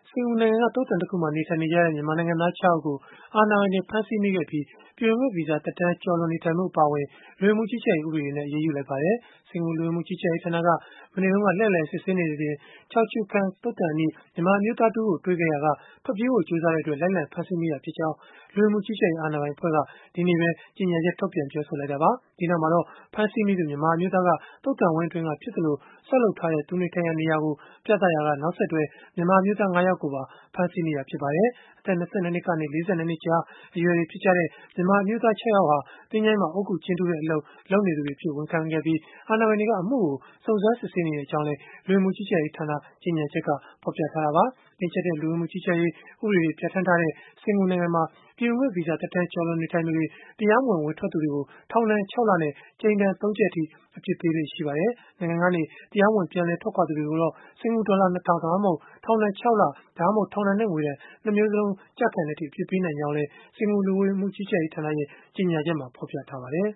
စင်ကာပူနိုင်ငံက သုသာန်တခုမှာ နေထိုင်နေကြတဲ့ မြန်မာနိုင်ငံသား 6 ယောက်ကို အာဏာပိုင်တွေ ဖမ်းဆီးမိခဲ့ပြီး ပြည်ဝင်ခွင့်ဗီဇာ သက်တမ်းကျော်လွန်နေထိုင်မှု အပါအဝင် လူဝင်မှုကြီးကြပ်ရေး ဥပဒေတွေနဲ့ အရေးယူလိုက်ပါတယ်။ စင်ကာပူ လူဝင်မှုကြီးကြပ်ရေးဌာနက မနေ့တုန်းက လှည့်လည်စစ်ဆေးနေစဉ် Choa Chu Kang သုသာန်အနီး မြန်မာအမျိုးသားတဦးကို တွေ့ခဲ့ရာက ထွက်ပြေးဖို့ ကြိုးစားတဲ့အတွက် လိုက်လံဖမ်းဆီးမိတာဖြစ်ကြောင်း လူဝင်မှုကြီးကြပ်ရေး အာဏာပိုင်အဖွဲ့က ဒီနေ့ပဲ ကြေညာချက်ထုတ်ပြန် ပြောဆိုလိုက်တာပါ။ ဒီနောက်မှာတော့ ဖမ်းဆီးမိသူ မြန်မာအမျိုးသားက သုသာန်ဝင်းအတွင်းက ဖြစ်သလို ဆောက်လုပ်ထားတဲ့ သူနေထိုင်ရာနေရာကို ပြသရာက နောက်ဆက်တွဲ မြန်မာအမျိုးသား ၅ ယောက်ကိုပါ ဖမ်းဆီးမိတာ ဖြစ်ပါတယ်။ အသက် ၂၂ နှစ်ကနေ ၄၂ နှစ်ကြား အရွယ်တွေဖြစ်ကြတဲ့ မြန်မာအမျိုးသား 6 ယောက်ဟာ သင်္ချိုင်းမှာ အုတ်ဂူကျင်းတူးတဲ့အလုပ် လုပ်နေသူတွေအဖြစ် ဝန်ခံခဲ့ပြီး အာဏာပိုင်တွေက အမှုကို စုံစမ်းစစ်ဆေးနေကြောင်းလည်း လူဝင်မှုကြီးကြပ်ရေးဌာန ကြေညာချက်က ဖော်ပြထားတာပါ။ တင်းကျပ်တဲ့ လူဝင်မှုကြီးကြပ်ရေး ဥပဒေတွေ ပြဌာန်းထားတဲ့ စင်ကာပူနိုင်ငံမှာ ပြည်ဝင်ခွင့်ဗီဇာ သက်တမ်းကျော်လွန်နေထိုင်သူတွေ၊ တရားမဝင် ဝင်ထွက်သူတွေကို ထောင်ဒဏ် 6 လနဲ့ ကြိမ်ဒဏ် 3 ကျပ်အထိ အပြစ်ပေးလေ့ ရှိပါတယ်။ နိုင်ငံကနေ တရားမဝင် ပြန်လည်ထွက်ခွာသူတွေကိုတော့ စင်ကာပူဒေါ်လာ ၂,၀၀၀ ဒါမှမဟုတ် ထောင်ဒဏ် 6 လ ဒါမှမဟုတ် ထောင်ဒဏ်နဲ့ ငွေဒဏ် ၂ မျိုးစလုံး ကျခံတဲ့အထိ အပြစ်ပေးနိုင်ကြောင်းလည်း စင်ကာပူလူဝင်မှုကြီးကြပ်ရေးဌာနရဲ့ ကြေညာချက်မှာ ဖော်ပြထားပါတယ်